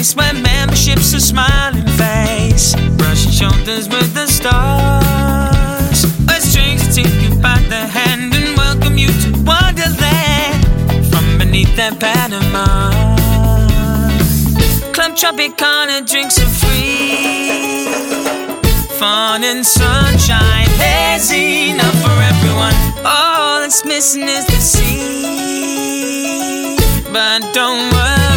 place where membership's a smiling face, brushing shoulders with the stars, where strangers take you by the hand and welcome you to Wonderland from beneath that Panama. Club Tropicana drinks are free, fun and sunshine, there's enough for everyone. All that's missing is the sea, but don't worry,